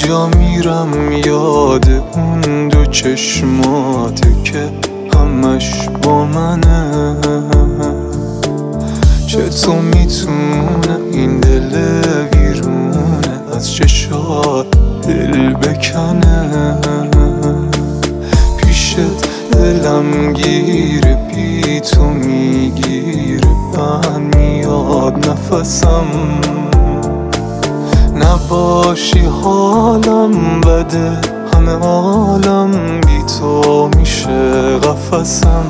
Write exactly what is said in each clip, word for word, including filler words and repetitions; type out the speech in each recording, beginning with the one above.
جا میرم یاد اون دو چشماته که همش با منه. چطور میتونه این دل ویرونه از چشات دل بکنه؟ پیشت دلم گیره بی تو میگیره، بند میاد نفسم. نباشی حالم بده، همه عالم بی تو میشه قفسم.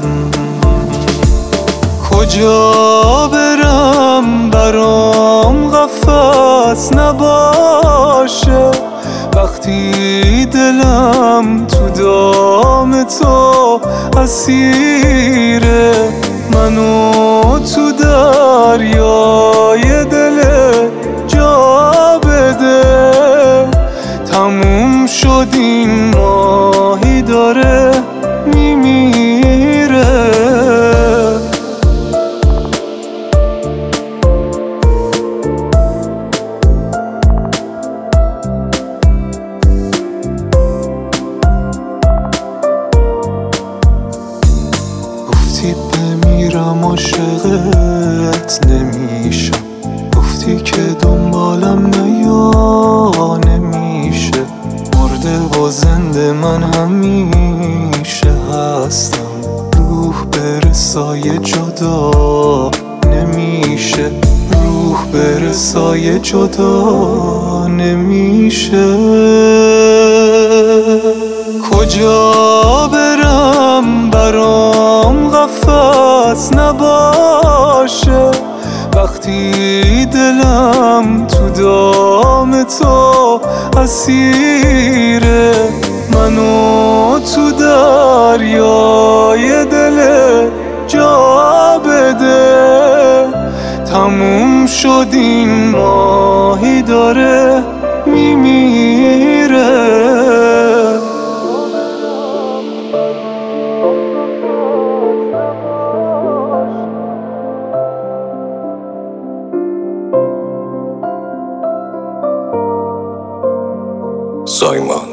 کجا برم برام قفس نباشه وقتی دلم تو دام تو اسیره؟ منو تو دریای دل جا بده. تموم شد این ماهی داره میمیره. گفتی بمیرم عاشقت نمیشم، گفتی که دنبالم نیا نمیشه. مرده و زنده من همیشه هستم، روح برسای جدا نمیشه. روح برسای جدا نمیشه. کجا برم برام قفس نباشه وقتی دلم تو دام تو اسیره؟ منو تو دریای دل جا بده. تموم شد این ماهی داره میمیره. سایمان